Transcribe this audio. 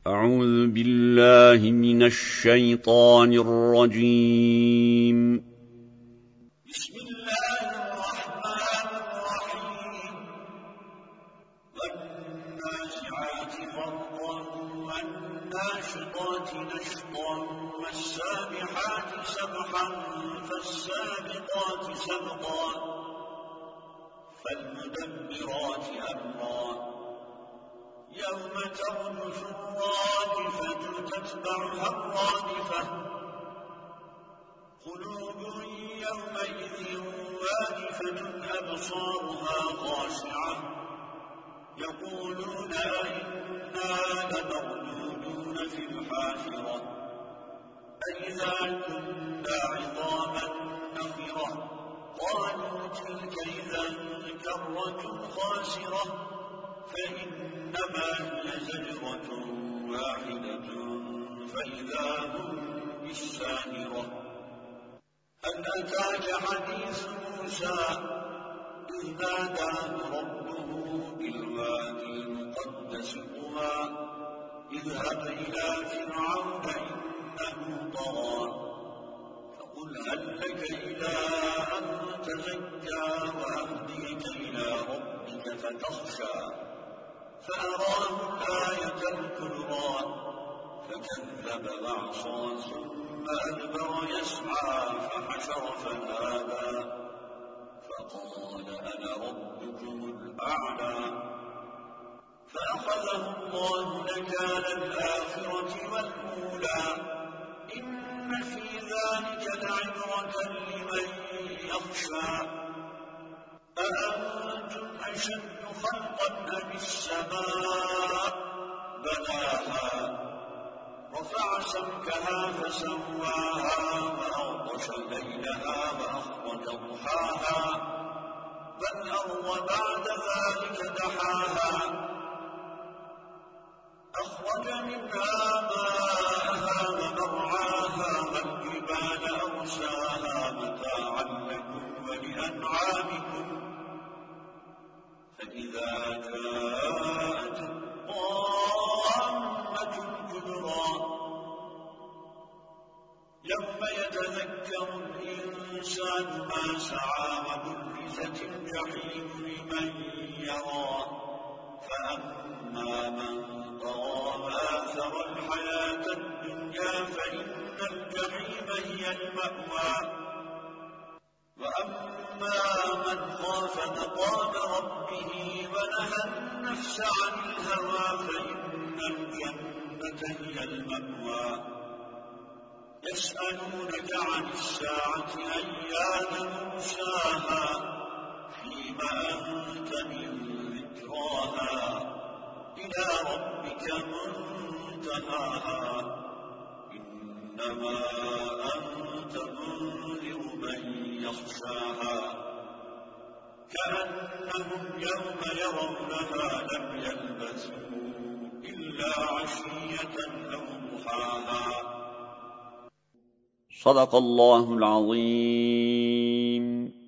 أعوذ بالله من الشيطان الرجيم. بسم الله الرحمن الرحيم. والنازعات غرقا والناشطات نشطا والسابحات سبحا فالسابقات سبقا فالمدبرات أمرا يوم ترجف الرادفة تتبعها الرادفة قلوب يومئذ واجفة أبصارها خاشعة يقولون أئنا لمردودون في الحافرة أئذا كنا عظاما نخرة قالوا تلك إذا كرة خاسرة فإنما هي زجرة واحدة فإذا هم بالساهرة هل أتاك حديث موسى إذ ناداه ربه بالوادي المقدس طوى اذهب إلى فرعون إنه طغى فقل هل لك إلى أن تزكى وأهديك إلى ربك فتخشى فأراه الآية الكبرى فكذب وعصى ثم أدبر يسعى فحشر فنادى فقال أنا ربكم الأعلى فأخذه الله نكال الآخرة والأولى إن في ذلك لعبرة لمن يخشى أأنتم أشد خلقا أم السماء بناها رفع سمكها فسواها وأغطش ليلها وأخرج ضحاها والأرض بعد ذلك دحاها أخرج منها ماءها ومرعاها والجبال أرساها متاعا لكم ولأنعامكم فإذا جاءت الطامة الكبرى يوم يتذكر الإنسان ما سعى وبرزت الجحيم لمن يرى فأما من طغى وآثر الحياة الدنيا فإن الجحيم هي المأوى وأما من خاف مقام ربه ونهى النفس عن الهوى فإن الجنة هي المأوى يسألونك عن الساعة أيان مرساها فيما أنت من ذكراها إلى ربك منتهاها إنما أنت منذر من يخشاها كأنهم يوم يرونها لم يلبثوا إلا عشية أو ضحاها. صدق الله العظيم.